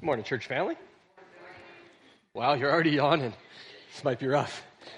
Good morning, church family. Wow, you're already yawning. This might be rough.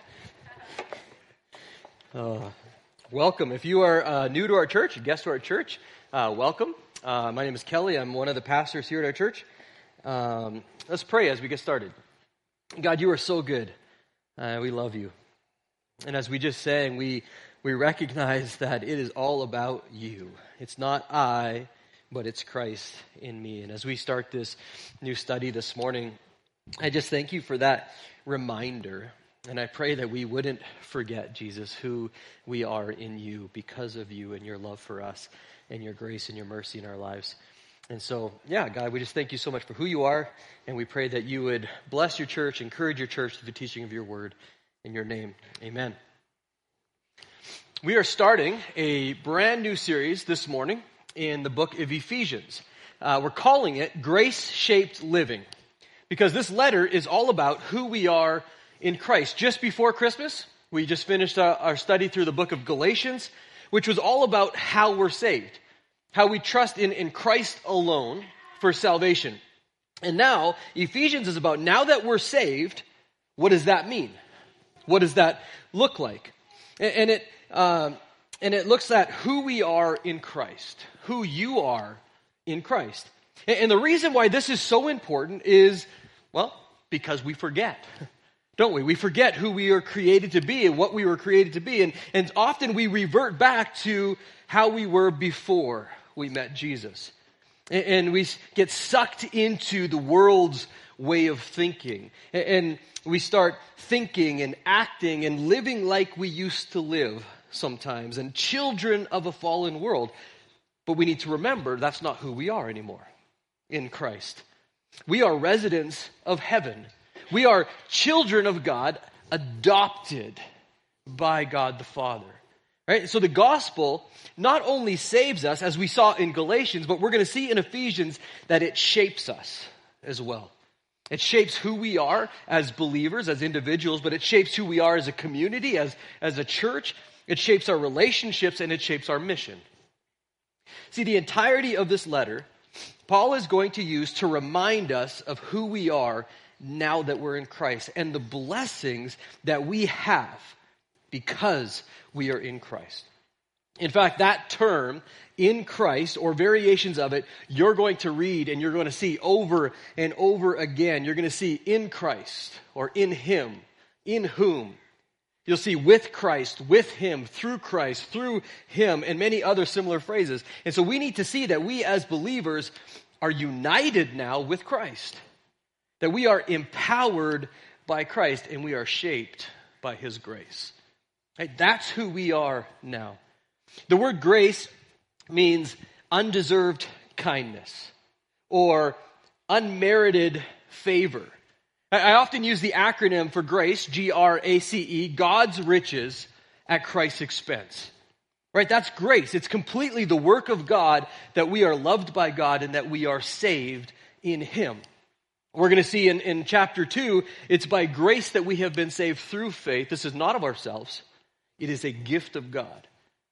Welcome. If you are new to our church, a guest to our church, welcome. My name is Kelly. I'm one of the pastors here at our church. Let's pray as we get started. God, you are so good. We love you. And as we just sang, we recognize that it is all about you. It's not I, but it's Christ in me. And as we start this new study this morning, I just thank you for that reminder. And I pray that we wouldn't forget, Jesus, who we are in you because of you and your love for us and your grace and your mercy in our lives. And so, God, we just thank you so much for who you are. And we pray that you would bless your church, encourage your church through the teaching of your word. In your name, amen. We are starting a brand new series this morning in the book of Ephesians. We're calling it Grace-Shaped Living, because this letter is all about who we are in Christ. Just before Christmas, we just finished our study through the book of Galatians, which was all about how we're saved, how we trust in Christ alone for salvation. And now, Ephesians is about, now that we're saved, what does that mean? What does that look like? And it looks at who we are in Christ, who you are in Christ. And the reason why this is so important is, well, because we forget, don't we? We forget who we are created to be and what we were created to be. And often we revert back to how we were before we met Jesus. And we get sucked into the world's way of thinking. And we start thinking and acting and living like we used to live sometimes, and children of a fallen world. But we need to remember that's not who we are anymore in Christ. We are residents of heaven. We are children of God, adopted by God the Father. Right? So the gospel not only saves us, as we saw in Galatians, but we're going to see in Ephesians that it shapes us as well. It shapes who we are as believers, as individuals, but it shapes who we are as a community, as a church. It shapes our relationships, and it shapes our mission. See, the entirety of this letter, Paul is going to use to remind us of who we are now that we're in Christ and the blessings that we have because we are in Christ. In fact, that term, in Christ, or variations of it, you're going to read and you're going to see over and over again. You're going to see in Christ, or in Him, in whom. You'll see with Christ, with Him, through Christ, through Him, and many other similar phrases. And so we need to see that we as believers are united now with Christ. That we are empowered by Christ and we are shaped by His grace. Right? That's who we are now. The word grace means undeserved kindness or unmerited favor. I often use the acronym for GRACE, G-R-A-C-E, God's riches at Christ's expense. Right? That's grace. It's completely the work of God that we are loved by God and that we are saved in Him. We're going to see in chapter 2, it's by grace that we have been saved through faith. This is not of ourselves. It is a gift of God.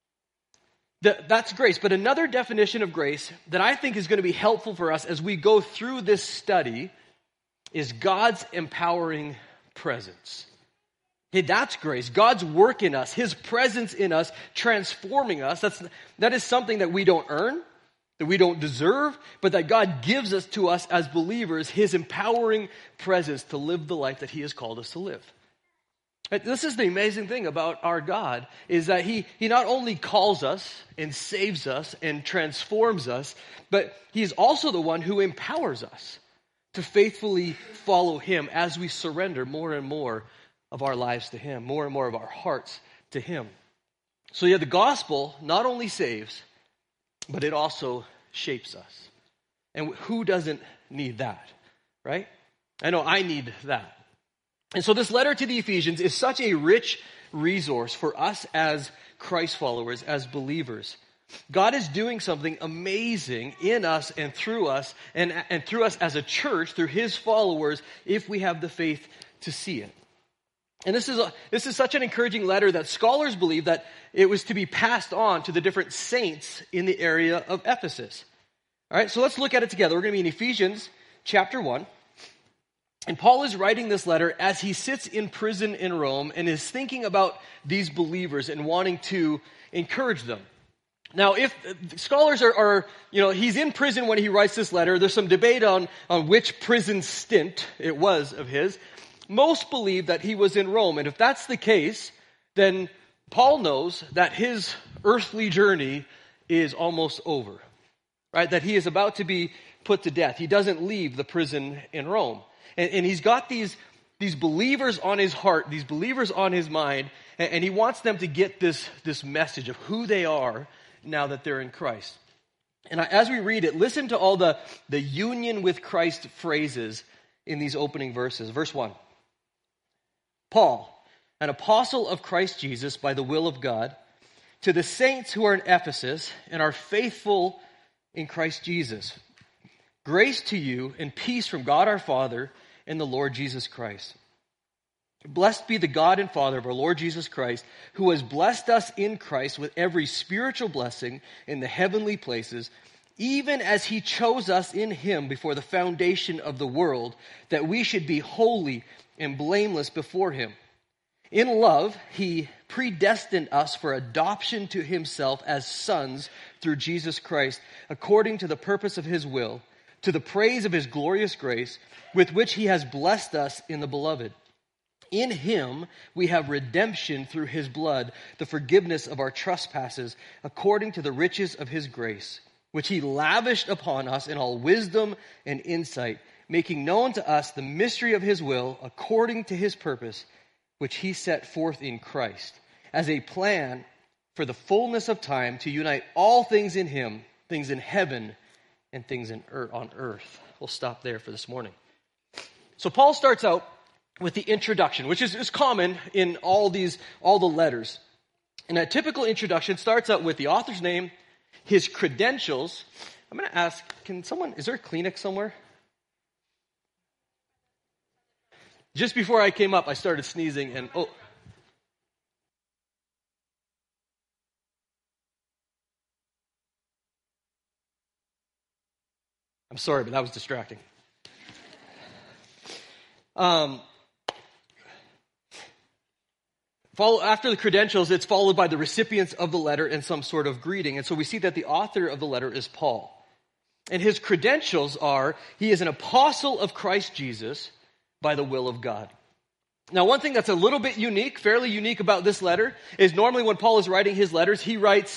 That's grace. But another definition of grace that I think is going to be helpful for us as we go through this study is God's empowering presence. Hey, that's grace. God's work in us, His presence in us, transforming us. That is something that we don't earn, that we don't deserve, but that God gives us to us as believers, His empowering presence to live the life that He has called us to live. This is the amazing thing about our God, is that He not only calls us and saves us and transforms us, but He's also the one who empowers us to faithfully follow Him as we surrender more and more of our lives to Him, more and more of our hearts to Him. So the gospel not only saves, but it also shapes us. And who doesn't need that, right? I know I need that. And so this letter to the Ephesians is such a rich resource for us as Christ followers, as believers. God is doing something amazing in us and through us, and through us as a church, through His followers, if we have the faith to see it. And this is such an encouraging letter that scholars believe that it was to be passed on to the different saints in the area of Ephesus. All right, so let's look at it together. We're going to be in Ephesians chapter 1. And Paul is writing this letter as he sits in prison in Rome and is thinking about these believers and wanting to encourage them. Now, if scholars are he's in prison when he writes this letter. There's some debate on which prison stint it was of his. Most believe that he was in Rome. And if that's the case, then Paul knows that his earthly journey is almost over, right? That he is about to be put to death. He doesn't leave the prison in Rome. And he's got these believers on his heart, these believers on his mind, and he wants them to get this message of who they are now that they're in Christ. And as we read it, listen to all the union with Christ phrases in these opening verses. Verse 1. Paul, an apostle of Christ Jesus by the will of God, to the saints who are in Ephesus and are faithful in Christ Jesus. Grace to you and peace from God our Father and the Lord Jesus Christ. Blessed be the God and Father of our Lord Jesus Christ, who has blessed us in Christ with every spiritual blessing in the heavenly places, even as he chose us in him before the foundation of the world, that we should be holy and blameless before him. In love, he predestined us for adoption to himself as sons through Jesus Christ, according to the purpose of his will, to the praise of his glorious grace, with which he has blessed us in the beloved. In him we have redemption through his blood, the forgiveness of our trespasses, according to the riches of his grace, which he lavished upon us in all wisdom and insight, making known to us the mystery of his will, according to his purpose, which he set forth in Christ, as a plan for the fullness of time to unite all things in him, things in heaven and things on earth. We'll stop there for this morning. So Paul starts out with the introduction, which is common in all the letters. And a typical introduction starts out with the author's name, his credentials. I'm going to ask, is there a Kleenex somewhere? Just before I came up, I started sneezing and, I'm sorry, but that was distracting. After the credentials, it's followed by the recipients of the letter and some sort of greeting. And so we see that the author of the letter is Paul. And his credentials are, he is an apostle of Christ Jesus by the will of God. Now, one thing that's a little bit unique, fairly unique about this letter, is normally when Paul is writing his letters, he writes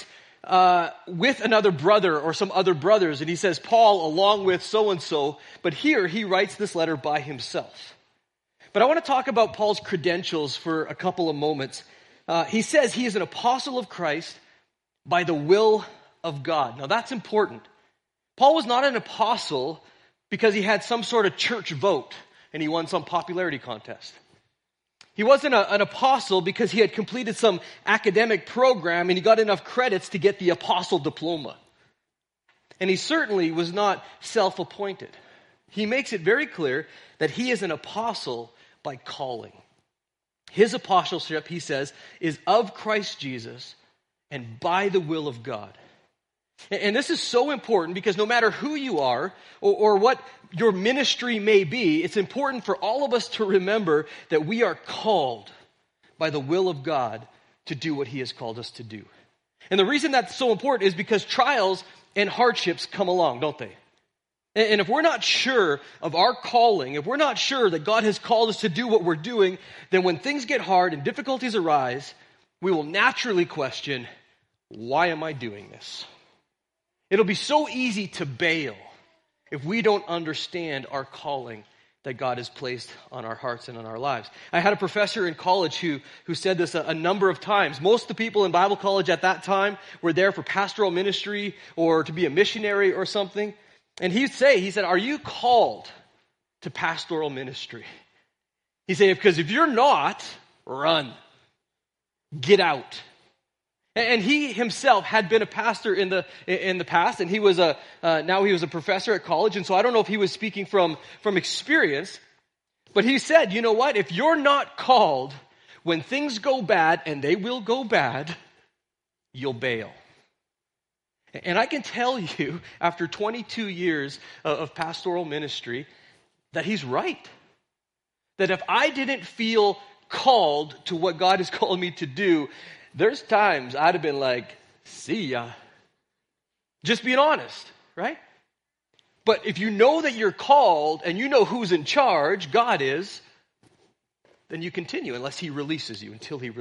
with another brother or some other brothers, and he says, Paul along with so-and-so, but here he writes this letter by himself. But I want to talk about Paul's credentials for a couple of moments. He says he is an apostle of Christ by the will of God. Now that's important. Paul was not an apostle because he had some sort of church vote and he won some popularity contest. He wasn't an apostle because he had completed some academic program and he got enough credits to get the apostle diploma. And he certainly was not self-appointed. He makes it very clear that he is an apostle by calling. His apostleship, he says, is of Christ Jesus and by the will of God. And this is so important because no matter who you are or what your ministry may be, it's important for all of us to remember that we are called by the will of God to do what he has called us to do. And the reason that's so important is because trials and hardships come along, don't they? And if we're not sure of our calling, if we're not sure that God has called us to do what we're doing, then when things get hard and difficulties arise, we will naturally question, why am I doing this? It'll be so easy to bail if we don't understand our calling that God has placed on our hearts and on our lives. I had a professor in college who said this a number of times. Most of the people in Bible college at that time were there for pastoral ministry or to be a missionary or something. And he said, are you called to pastoral ministry? He said, because if you're not, run. Get out. And he himself had been a pastor in the past, and he was now he was a professor at college, and so I don't know if he was speaking from experience, but he said, you know what, if you're not called, when things go bad, and they will go bad, you'll bail. And I can tell you, after 22 years of pastoral ministry, that he's right. That if I didn't feel called to what God has called me to do, there's times I'd have been like, see ya. Just being honest, right? But if you know that you're called and you know who's in charge, God is, then you continue until he releases you.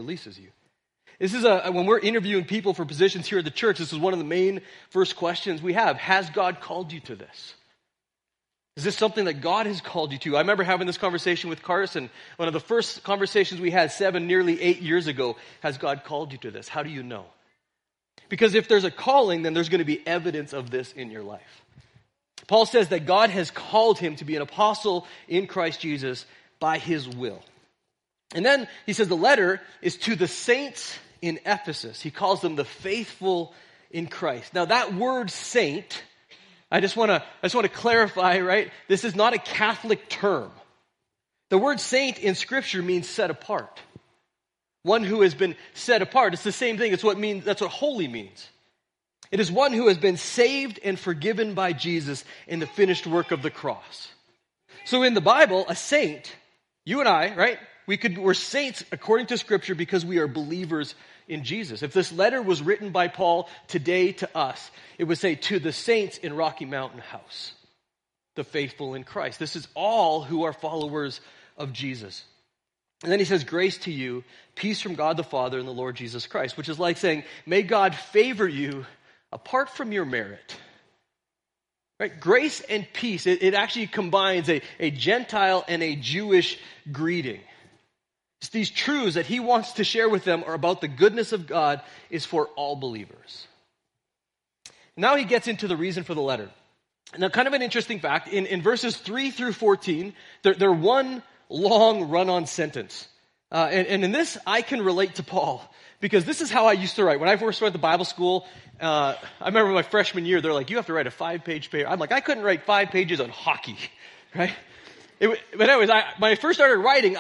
This is when we're interviewing people for positions here at the church, this is one of the main first questions we have. Has God called you to this? Is this something that God has called you to? I remember having this conversation with Carson, one of the first conversations we had nearly 8 years ago. Has God called you to this? How do you know? Because if there's a calling, then there's going to be evidence of this in your life. Paul says that God has called him to be an apostle in Christ Jesus by his will. And then he says the letter is to the saints in Ephesus. He calls them the faithful in Christ. Now that word saint, I just want to clarify, right? This is not a Catholic term. The word saint in Scripture means set apart. One who has been set apart. It's the same thing. That's what holy means. It is one who has been saved and forgiven by Jesus in the finished work of the cross. So in the Bible, a saint, you and I, right? We're saints according to Scripture because we are believers in Jesus. If this letter was written by Paul today to us, it would say, to the saints in Rocky Mountain House, the faithful in Christ. This is all who are followers of Jesus. And then he says, grace to you, peace from God the Father and the Lord Jesus Christ, which is like saying, may God favor you apart from your merit. Right? Grace and peace, it actually combines a Gentile and a Jewish greeting. It's these truths that he wants to share with them are about the goodness of God is for all believers. Now he gets into the reason for the letter. Now, kind of an interesting fact, in verses 3 through 14, they're one long run-on sentence. And in this, I can relate to Paul, because this is how I used to write. When I first went to Bible school, I remember my freshman year, they're like, you have to write a 5-page paper. I'm like, I couldn't write 5 pages on hockey, right? But anyways, when I first started writing,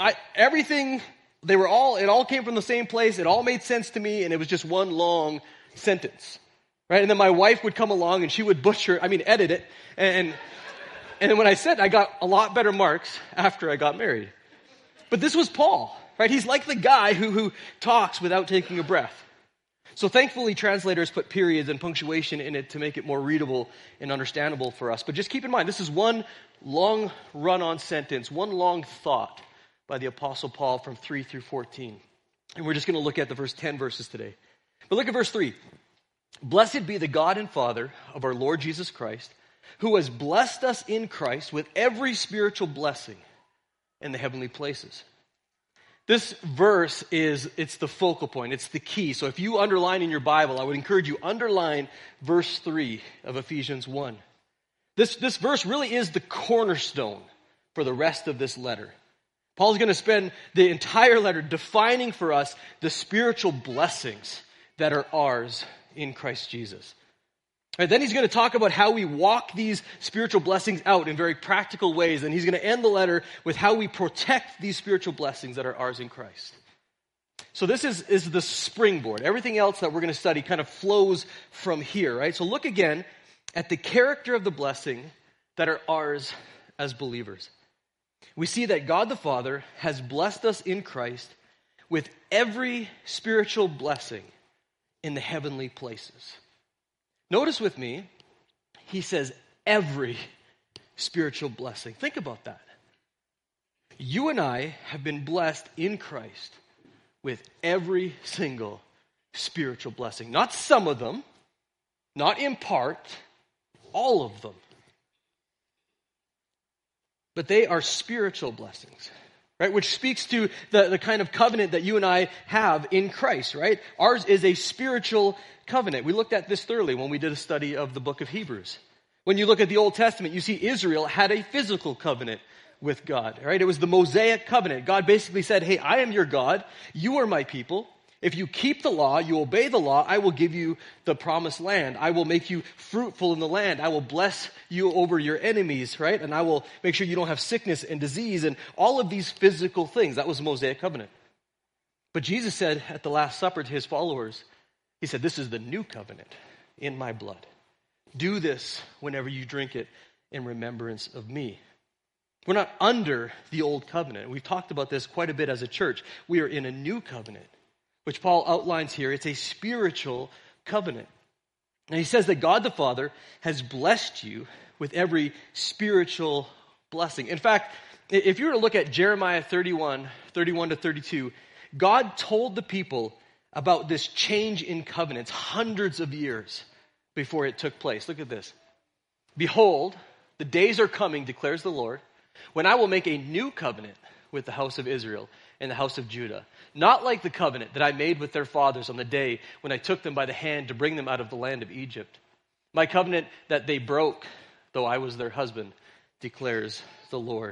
it all came from the same place. It all made sense to me, and it was just one long sentence, right? And then my wife would come along, and she would edit it, and then when I said, I got a lot better marks after I got married. But this was Paul, right? He's like the guy who talks without taking a breath. So thankfully, translators put periods and punctuation in it to make it more readable and understandable for us. But just keep in mind, this is one long run-on sentence, one long thought by the Apostle Paul from 3 through 14. And we're just going to look at the first 10 verses today. But look at verse 3. Blessed be the God and Father of our Lord Jesus Christ, who has blessed us in Christ with every spiritual blessing in the heavenly places. This verse it's the focal point. It's the key. So if you underline in your Bible, I would encourage you underline verse 3 of Ephesians 1. This verse really is the cornerstone for the rest of this letter. Paul's going to spend the entire letter defining for us the spiritual blessings that are ours in Christ Jesus. And then he's going to talk about how we walk these spiritual blessings out in very practical ways. And he's going to end the letter with how we protect these spiritual blessings that are ours in Christ. So this is the springboard. Everything else that we're going to study kind of flows from here, right? So look again at the character of the blessing that are ours as believers. We see that God the Father has blessed us in Christ with every spiritual blessing in the heavenly places. Notice with me, he says every spiritual blessing. Think about that. You and I have been blessed in Christ with every single spiritual blessing. Not some of them, not in part, all of them. But they are spiritual blessings, right? Which speaks to the kind of covenant that you and I have in Christ, right? Ours is a spiritual covenant. We looked at this thoroughly when we did a study of the book of Hebrews. When you look at the Old Testament, you see Israel had a physical covenant with God, right? It was the Mosaic covenant. God basically said, hey, I am your God. You are my people. If you keep the law, you obey the law, I will give you the promised land. I will make you fruitful in the land. I will bless you over your enemies, right? And I will make sure you don't have sickness and disease and all of these physical things. That was the Mosaic covenant. But Jesus said at the Last Supper to his followers, he said, this is the new covenant. in my blood. Do this whenever you drink it in remembrance of me. We're not under the old covenant. We've talked about this quite a bit as a church. We are in a new covenant, which Paul outlines here. It's a spiritual covenant. And he says that God the Father has blessed you with every spiritual blessing. In fact, if you were to look at Jeremiah 31 to 32, God told the people about this change in covenants hundreds of years before it took place. Look at this. Behold, the days are coming, declares the Lord, when I will make a new covenant with the house of Israel and the house of Judah, not like the covenant that I made with their fathers on the day when I took them by the hand to bring them out of the land of Egypt. My covenant that they broke, though I was their husband, declares the Lord.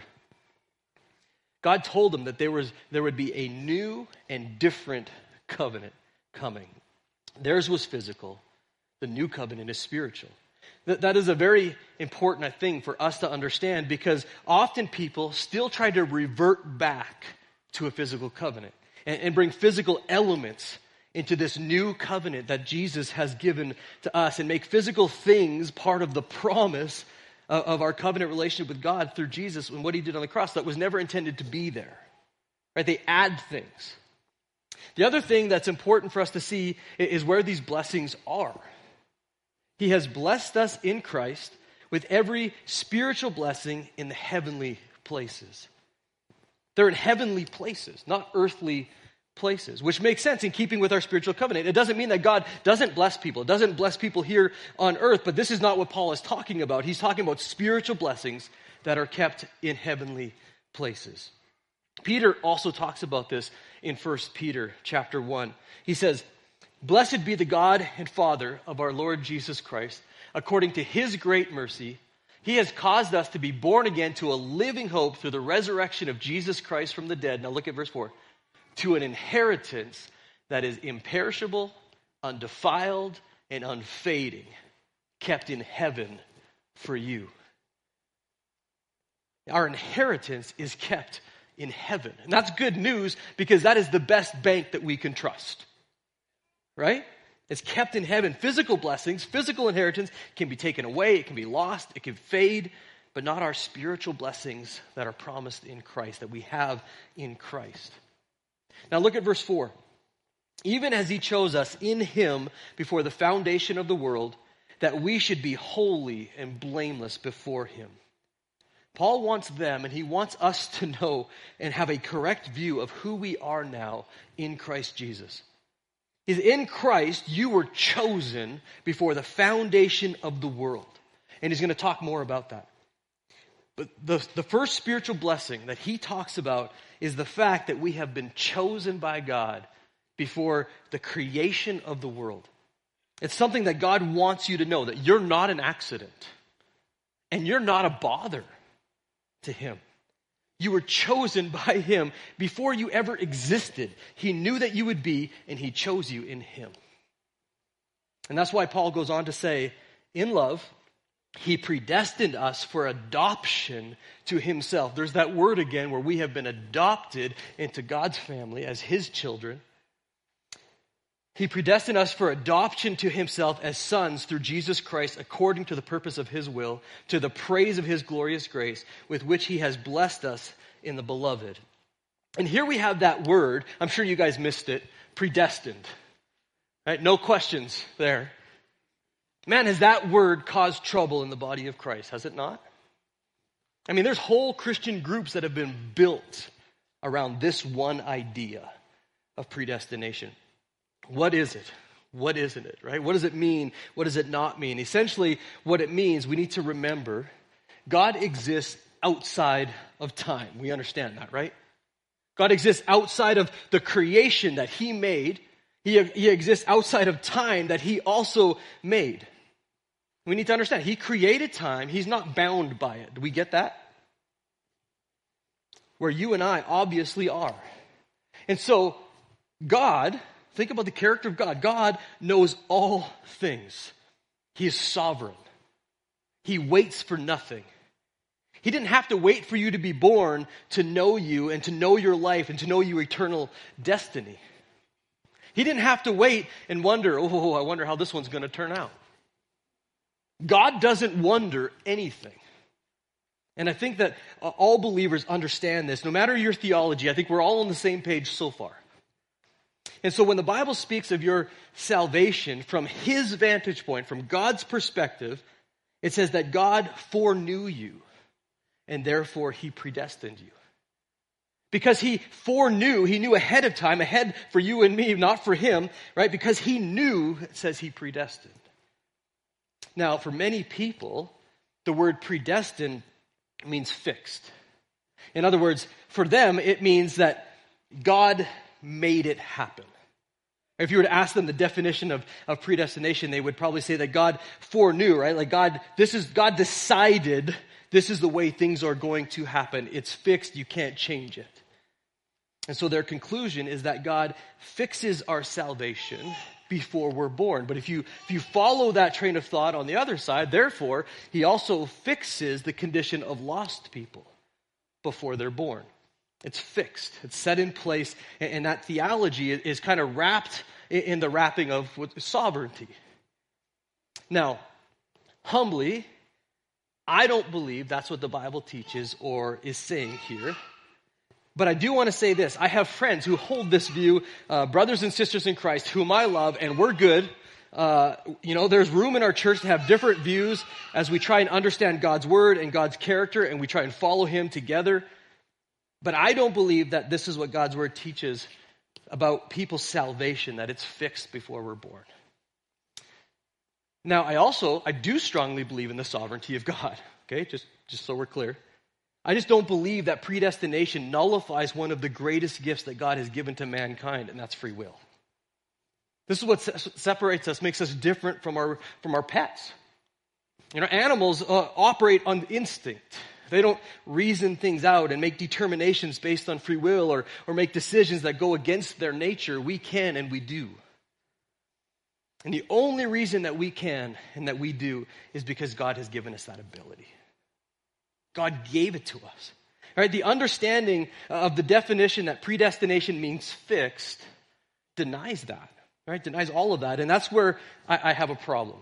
God told them that there would be a new and different covenant coming. Theirs was physical. The new covenant is spiritual. That is a very important thing for us to understand, because often people still try to revert back to a physical covenant and bring physical elements into this new covenant that Jesus has given to us, and make physical things part of the promise of our covenant relationship with God through Jesus and what he did on the cross that was never intended to be there. Right? They add things. The other thing that's important for us to see is where these blessings are. He has blessed us in Christ with every spiritual blessing in the heavenly places. They're in heavenly places, not earthly places, which makes sense in keeping with our spiritual covenant. It doesn't mean that God doesn't bless people. It doesn't bless people here on earth, but this is not what Paul is talking about. He's talking about spiritual blessings that are kept in heavenly places. Peter also talks about this in 1 Peter chapter 1. He says, "Blessed be the God and Father of our Lord Jesus Christ. According to his great mercy, he has caused us to be born again to a living hope through the resurrection of Jesus Christ from the dead." Now look at verse 4. "To an inheritance that is imperishable, undefiled, and unfading, kept in heaven for you." Our inheritance is kept in heaven. And that's good news, because that is the best bank that we can trust. Right? It's kept in heaven. Physical blessings, physical inheritance can be taken away, it can be lost, it can fade, but not our spiritual blessings that are promised in Christ, that we have in Christ. Now look at verse 4. "Even as he chose us in him before the foundation of the world, that we should be holy and blameless before him." Paul wants them, and he wants us to know and have a correct view of who we are now in Christ Jesus. He's in Christ, you were chosen before the foundation of the world. And he's going to talk more about that. But the first spiritual blessing that he talks about is the fact that we have been chosen by God before the creation of the world. It's something that God wants you to know, that you're not an accident. And you're not a bother to him. You were chosen by him before you ever existed. He knew that you would be, and he chose you in him. And that's why Paul goes on to say, in love, he predestined us for adoption to himself. There's that word again where we have been adopted into God's family as his children. He predestined us for adoption to himself as sons through Jesus Christ, according to the purpose of his will, to the praise of his glorious grace, with which he has blessed us in the beloved. And here we have that word, I'm sure you guys missed it, predestined. Right? No questions there. Man, has that word caused trouble in the body of Christ, has it not? I mean, there's whole Christian groups that have been built around this one idea of predestination. What is it? What isn't it, right? What does it mean? What does it not mean? Essentially, what it means, we need to remember, God exists outside of time. We understand that, right? God exists outside of the creation that he made. He exists outside of time that he also made. We need to understand, he created time. He's not bound by it. Do we get that? Where you and I obviously are. And so, God, think about the character of God. God knows all things. He is sovereign. He waits for nothing. He didn't have to wait for you to be born to know you and to know your life and to know your eternal destiny. He didn't have to wait and wonder, I wonder how this one's going to turn out. God doesn't wonder anything. And I think that all believers understand this. No matter your theology, I think we're all on the same page so far. And so when the Bible speaks of your salvation from his vantage point, from God's perspective, it says that God foreknew you, and therefore he predestined you. Because he foreknew, he knew ahead of time, ahead for you and me, not for him, right? Because he knew, it says he predestined. Now, for many people, the word predestined means fixed. In other words, for them, it means that God made it happen. If you were to ask them the definition of predestination, they would probably say that God foreknew, right? Like God decided this is the way things are going to happen. It's fixed, you can't change it. And so their conclusion is that God fixes our salvation before we're born. But if you follow that train of thought on the other side, therefore, he also fixes the condition of lost people before they're born. It's fixed. It's set in place. And that theology is kind of wrapped in the wrapping of sovereignty. Now, humbly, I don't believe that's what the Bible teaches or is saying here. But I do want to say this. I have friends who hold this view, brothers and sisters in Christ, whom I love, and we're good. There's room in our church to have different views as we try and understand God's word and God's character, and we try and follow him together. But I don't believe that this is what God's word teaches about people's salvation, that it's fixed before we're born. Now, I do strongly believe in the sovereignty of God, okay, just so we're clear. I just don't believe that predestination nullifies one of the greatest gifts that God has given to mankind, and that's free will. This is what separates us, makes us different from our pets. Animals operate on instinct. They don't reason things out and make determinations based on free will or make decisions that go against their nature. We can and we do. And the only reason that we can and that we do is because God has given us that ability. God gave it to us. All right, the understanding of the definition that predestination means fixed denies that. Right? Denies all of that. And that's where I have a problem.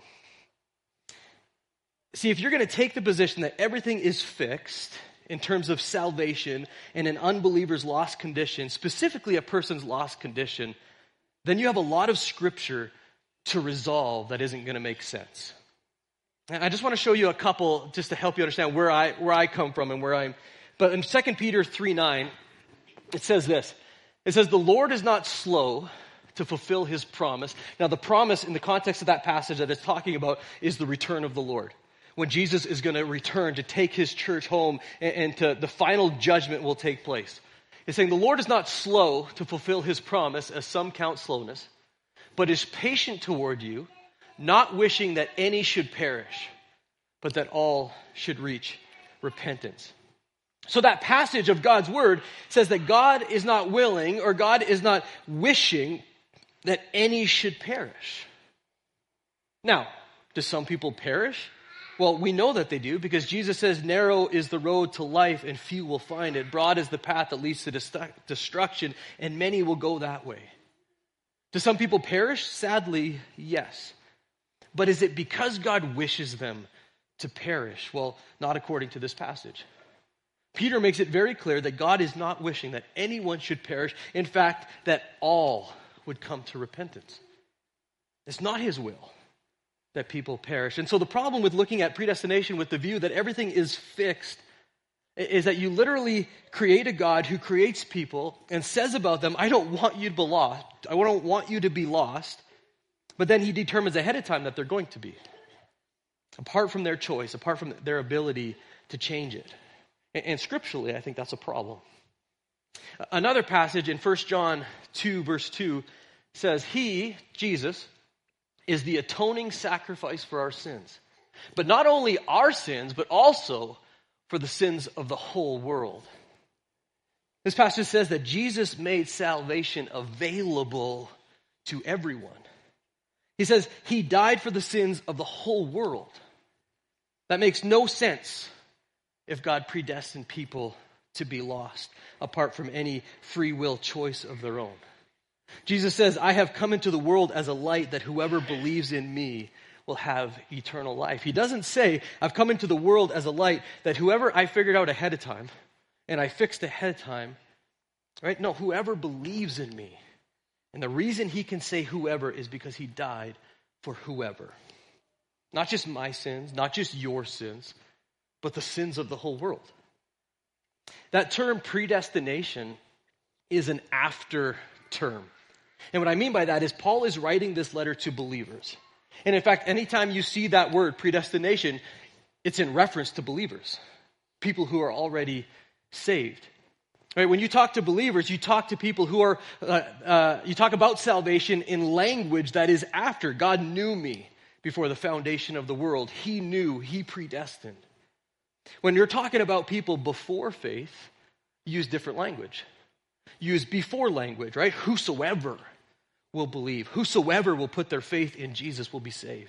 See, if you're going to take the position that everything is fixed in terms of salvation and an unbeliever's lost condition, specifically a person's lost condition, then you have a lot of scripture to resolve that isn't going to make sense. And I just want to show you a couple just to help you understand where I come from and where I'm. But in 2 Peter 3:9, it says this. It says, "The Lord is not slow to fulfill his promise." Now, the promise in the context of that passage that it's talking about is the return of the Lord. When Jesus is going to return to take his church home and to the final judgment will take place. It's saying the Lord is not slow to fulfill his promise, as some count slowness, but is patient toward you, not wishing that any should perish, but that all should reach repentance. So that passage of God's word says that God is not willing or God is not wishing that any should perish. Now, do some people perish? Well, we know that they do because Jesus says, "Narrow is the road to life and few will find it. Broad is the path that leads to destruction and many will go that way." Do some people perish? Sadly, yes. But is it because God wishes them to perish? Well, not according to this passage. Peter makes it very clear that God is not wishing that anyone should perish. In fact, that all would come to repentance. It's not his will that people perish. And so the problem with looking at predestination with the view that everything is fixed is that you literally create a God who creates people and says about them, "I don't want you to be lost. I don't want you to be lost." But then he determines ahead of time that they're going to be. Apart from their choice, apart from their ability to change it. And scripturally, I think that's a problem. Another passage in 1 John 2, verse 2 says, "He," Jesus, "is the atoning sacrifice for our sins." But not only our sins, but also for the sins of the whole world. This passage says that Jesus made salvation available to everyone. He says he died for the sins of the whole world. That makes no sense if God predestined people to be lost, apart from any free will choice of their own. Jesus says, "I have come into the world as a light that whoever believes in me will have eternal life. He doesn't say, I've come into the world as a light that whoever I figured out ahead of time and I fixed ahead of time, right? No, whoever believes in me. And the reason he can say whoever is because he died for whoever. Not just my sins, not just your sins, but the sins of the whole world. That term predestination is an after term. And what I mean by that is Paul is writing this letter to believers. And in fact, anytime you see that word predestination, it's in reference to believers, people who are already saved. Right? When you talk to believers, you talk to people who are, you talk about salvation in language that is after. God knew me before the foundation of the world. He knew, he predestined. When you're talking about people before faith, use different language. Use before language, right? Whosoever will believe, whosoever will put their faith in Jesus will be saved.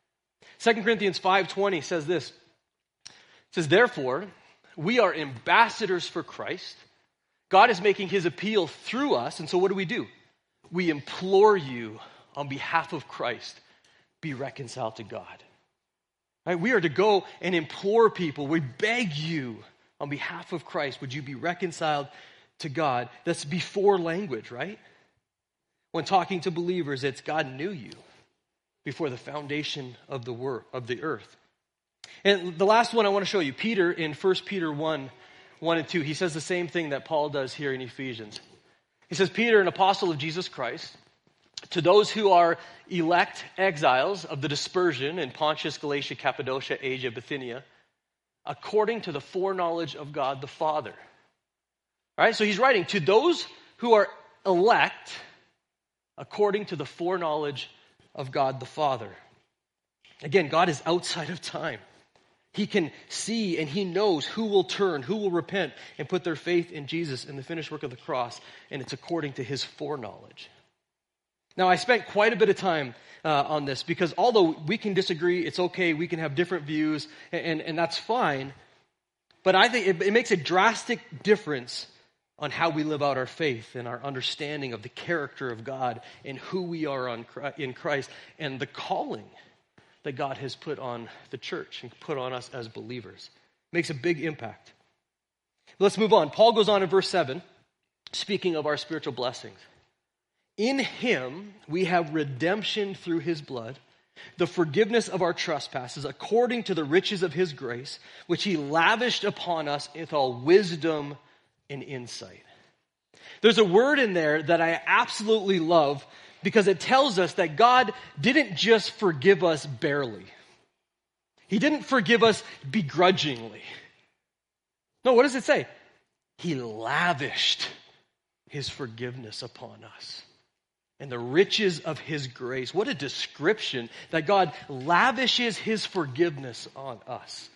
2 Corinthians 5:20 says this. It says, therefore, we are ambassadors for Christ. God is making his appeal through us. And so what do? We implore you on behalf of Christ, be reconciled to God. Right? We are to go and implore people. We beg you on behalf of Christ, would you be reconciled to God? That's before language, right? When talking to believers, it's God knew you before the foundation of the earth. And the last one I want to show you, Peter in 1 Peter 1 and 2, he says the same thing that Paul does here in Ephesians. He says, Peter, an apostle of Jesus Christ, to those who are elect exiles of the dispersion in Pontus, Galatia, Cappadocia, Asia, Bithynia, according to the foreknowledge of God the Father. All right, so he's writing to those who are elect according to the foreknowledge of God the Father. Again, God is outside of time. He can see and he knows who will turn, who will repent and put their faith in Jesus and the finished work of the cross, and it's according to his foreknowledge. Now, I spent quite a bit of time on this because although we can disagree, it's okay, we can have different views, and that's fine, but I think it makes a drastic difference on how we live out our faith and our understanding of the character of God and who we are in Christ and the calling that God has put on the church and put on us as believers. It makes a big impact. Let's move on. Paul goes on in verse 7, speaking of our spiritual blessings. In him we have redemption through his blood, the forgiveness of our trespasses, according to the riches of his grace, which he lavished upon us with all wisdom and insight. There's a word in there that I absolutely love because it tells us that God didn't just forgive us barely. He didn't forgive us begrudgingly. No, what does it say? He lavished his forgiveness upon us. And the riches of his grace. What a description that God lavishes his forgiveness on us.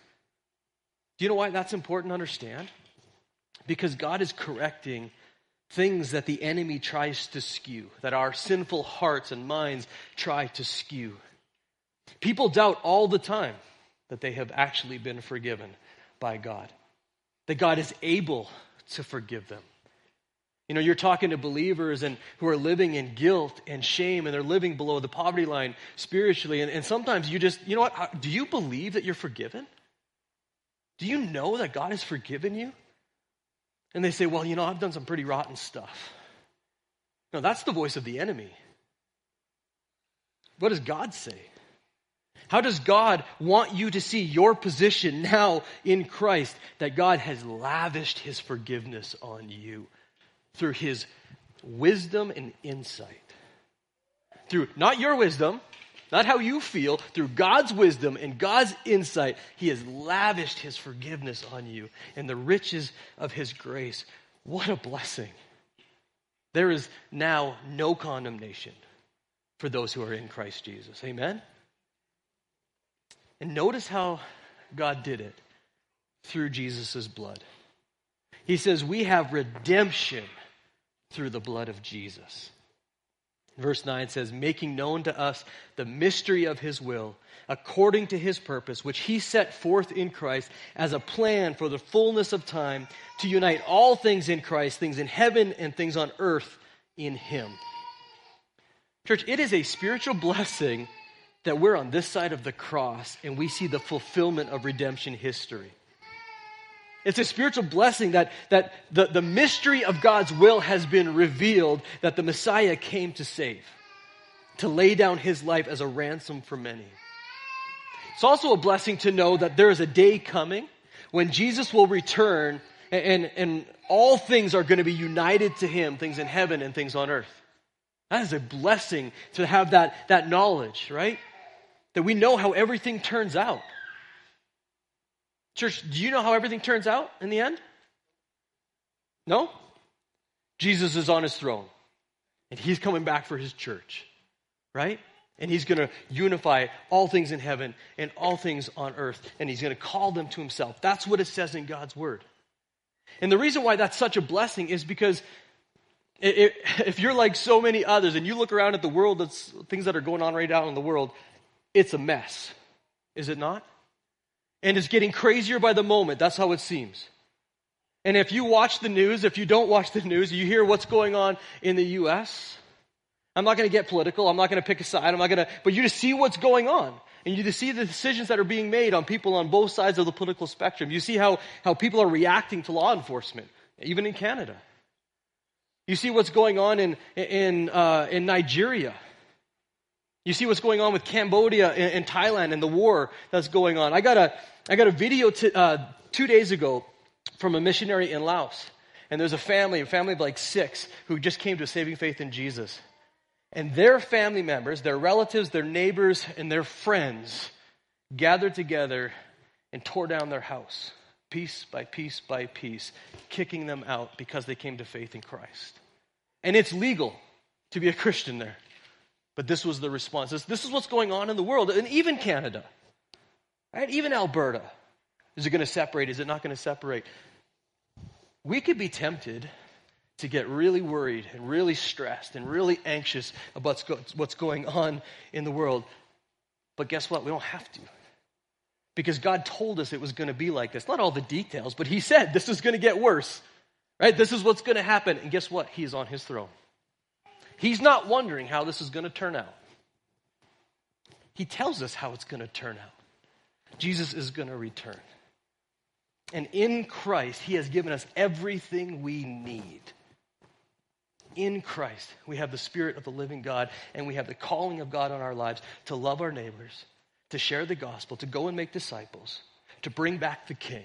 Do you know why that's important to understand? Because God is correcting things that the enemy tries to skew, that our sinful hearts and minds try to skew. People doubt all the time that they have actually been forgiven by God, that God is able to forgive them. You know, you're talking to believers and who are living in guilt and shame, and they're living below the poverty line spiritually. And sometimes you just, you know what? Do you believe that you're forgiven? Do you know that God has forgiven you? And they say, well, you know, I've done some pretty rotten stuff. No, that's the voice of the enemy. What does God say? How does God want you to see your position now in Christ, that God has lavished his forgiveness on you? Through his wisdom and insight. Through not your wisdom, not how you feel, through God's wisdom and God's insight, he has lavished his forgiveness on you and the riches of his grace. What a blessing. There is now no condemnation for those who are in Christ Jesus. Amen? And notice how God did it through Jesus' blood. He says, we have redemption through the blood of Jesus. Verse 9 says, making known to us the mystery of his will, according to his purpose, which he set forth in Christ as a plan for the fullness of time, to unite all things in Christ, things in heaven and things on earth in him. Church, it is a spiritual blessing that we're on this side of the cross and we see the fulfillment of redemption history. It's a spiritual blessing that the mystery of God's will has been revealed, that the Messiah came to save, to lay down his life as a ransom for many. It's also a blessing to know that there is a day coming when Jesus will return and all things are going to be united to him, things in heaven and things on earth. That is a blessing to have that knowledge, right? That we know how everything turns out. Church, do you know how everything turns out in the end? No? Jesus is on his throne, and he's coming back for his church, right? And he's going to unify all things in heaven and all things on earth, and he's going to call them to himself. That's what it says in God's word. And the reason why that's such a blessing is because if you're like so many others and you look around at the world, things that are going on right now in the world, it's a mess. Is it not? And it's getting crazier by the moment. That's how it seems. And if you watch the news, if you don't watch the news, you hear what's going on in the U.S. I'm not going to get political. I'm not going to pick a side. But you just see what's going on. And you just see the decisions that are being made on people on both sides of the political spectrum. You see how people are reacting to law enforcement, even in Canada. You see what's going on in Nigeria. You see what's going on with Cambodia and Thailand and the war that's going on. I got a video 2 days ago from a missionary in Laos. And there's a family of like 6 who just came to a saving faith in Jesus. And their family members, their relatives, their neighbors, and their friends gathered together and tore down their house, piece by piece by piece, kicking them out because they came to faith in Christ. And it's legal to be a Christian there. But this was the response. This is what's going on in the world, and even Canada, right? Even Alberta. Is it going to separate? Is it not going to separate? We could be tempted to get really worried and really stressed and really anxious about what's going on in the world. But guess what? We don't have to. Because God told us it was going to be like this. Not all the details, but he said this is going to get worse. Right? This is what's going to happen. And guess what? He's on his throne. He's not wondering how this is going to turn out. He tells us how it's going to turn out. Jesus is going to return. And in Christ, he has given us everything we need. In Christ, we have the Spirit of the living God, and we have the calling of God on our lives to love our neighbors, to share the gospel, to go and make disciples, to bring back the King.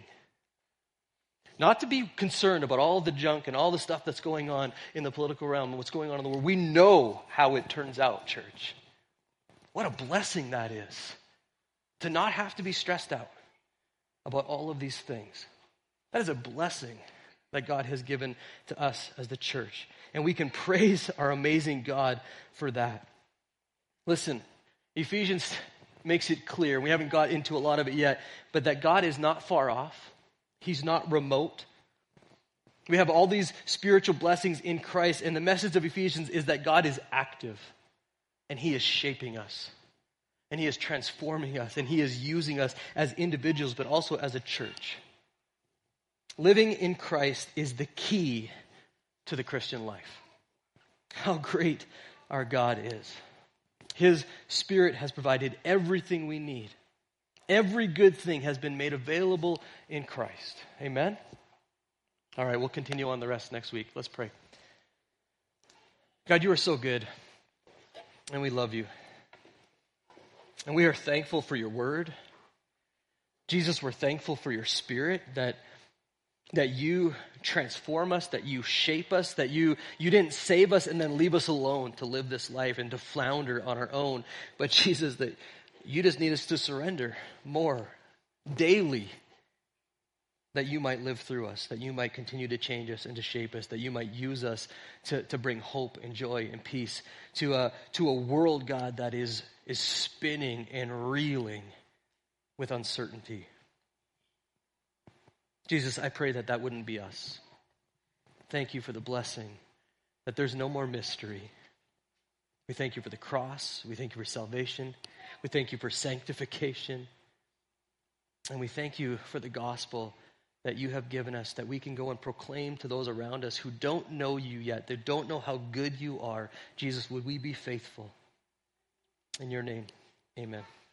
Not to be concerned about all the junk and all the stuff that's going on in the political realm and what's going on in the world. We know how it turns out, church. What a blessing that is. To not have to be stressed out about all of these things. That is a blessing that God has given to us as the church. And we can praise our amazing God for that. Listen, Ephesians makes it clear, we haven't got into a lot of it yet, but that God is not far off. He's not remote. We have all these spiritual blessings in Christ, and the message of Ephesians is that God is active, and he is shaping us, and he is transforming us, and he is using us as individuals, but also as a church. Living in Christ is the key to the Christian life. How great our God is. His Spirit has provided everything we need. Every good thing has been made available in Christ. Amen? All right, we'll continue on the rest next week. Let's pray. God, you are so good, and we love you. And we are thankful for your word. Jesus, we're thankful for your Spirit, that you transform us, that you shape us, that you didn't save us and then leave us alone to live this life and to flounder on our own. But Jesus, that you just need us to surrender more daily, that you might live through us, that you might continue to change us and to shape us, that you might use us to bring hope and joy and peace to a world, God, that is spinning and reeling with uncertainty. Jesus, I pray that wouldn't be us. Thank you for the blessing, that there's no more mystery. We thank you for the cross. We thank you for salvation. We thank you for sanctification. And we thank you for the gospel that you have given us, that we can go and proclaim to those around us who don't know you yet, that don't know how good you are. Jesus, would we be faithful? In your name, Amen.